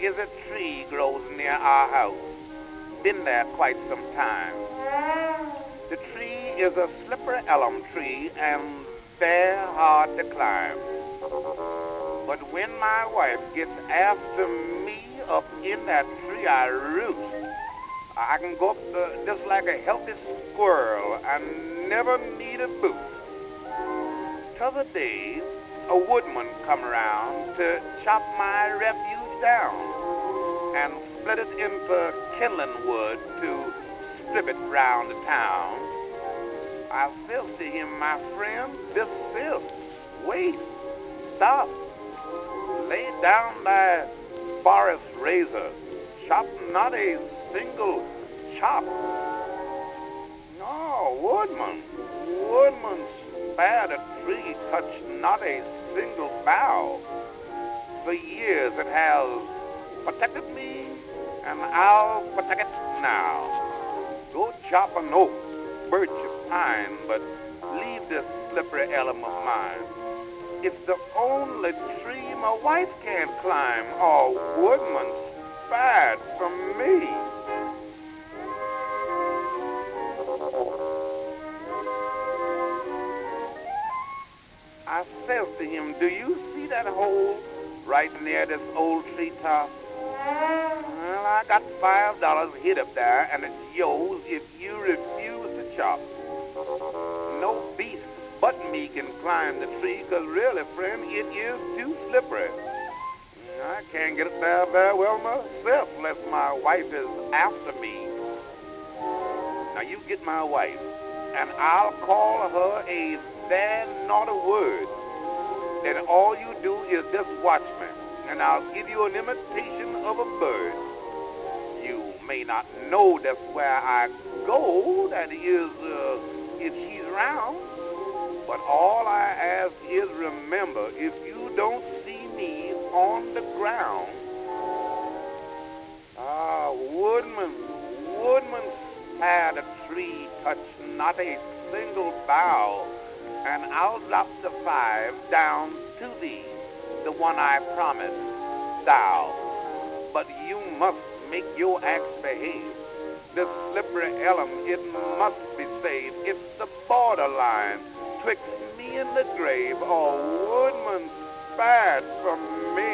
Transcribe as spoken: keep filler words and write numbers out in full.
is a tree grows near our house. Been there quite some time. The tree is a slippery elm tree and very hard to climb. But when my wife gets after me up in that tree I roost, I can go up the, just like a healthy squirrel and never need a boost. T'other day, a woodman come around to chop my refuge down and split it into kindling wood to strip it round the town. I says to him, my friend, this is, wait, stop, lay down thy forest razor, chop not a single chop. No, woodman, woodman, spare the tree, touch not a single bough. For years it has protected me, and I'll protect it now. Go chop an oak, birch or pine, but leave this slippery elm of mine. It's the only tree my wife can't climb. Oh, woodman, spare it from me. I says to him, do you see that hole right near this old treetop? Well, I got five dollars hid up there, and it's yours if you refuse to chop. No beast but me can climb the tree, because really, friend, it is too slippery. I can't get up there very well myself unless my wife is after me. Now, you get my wife, and I'll call her a very naughty word. Then all you do is just watch me, and I'll give you an imitation of a bird. You may not know that's where I go, that is, uh, if she's around. But all I ask is remember, if you don't see me on the ground, ah, woodman, woodman, spare the tree, touch not a single bough, and I'll drop the five down to thee, the one I promised, thou. But you must make your acts behave. This slippery elm, it must be saved. It's the borderline twixt me and the grave. Oh, woodman, spare it from me.